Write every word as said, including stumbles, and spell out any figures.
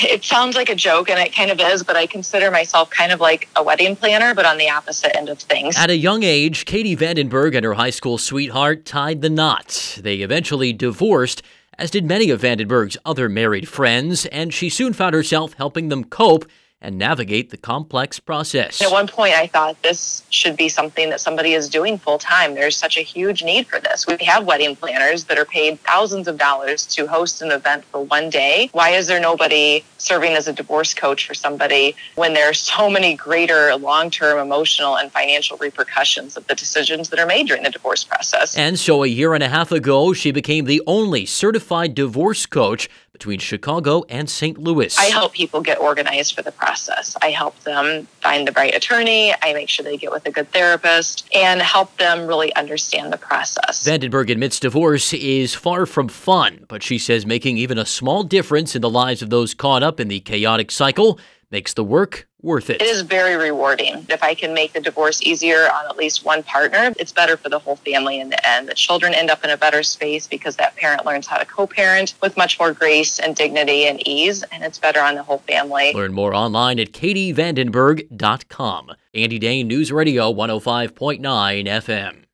It sounds like a joke, and it kind of is, but I consider myself kind of like a wedding planner, but on the opposite end of things. At a young age, Katie Vandenberg and her high school sweetheart tied the knot. They eventually divorced, as did many of Vandenberg's other married friends, and she soon found herself helping them cope and navigate the complex process. At one point, I thought this should be something that somebody is doing full time. There's such a huge need for this. We have wedding planners that are paid thousands of dollars to host an event for one day. Why is there nobody serving as a divorce coach for somebody when there are so many greater long-term emotional and financial repercussions of the decisions that are made during the divorce process? And so a year and a half ago, she became the only certified divorce coach between Chicago and Saint Louis. I help people get organized for the process. I help them find the right attorney. I make sure they get with a good therapist and help them really understand the process. Vandenberg admits divorce is far from fun, but she says making even a small difference in the lives of those caught up in the chaotic cycle makes the work worth it. It is very rewarding. If I can make the divorce easier on at least one partner, it's better for the whole family in the end. The children end up in a better space because that parent learns how to co-parent with much more grace and dignity and ease, and it's better on the whole family. Learn more online at katie vandenberg dot com. Andy Dane, News Radio one oh five point nine F M.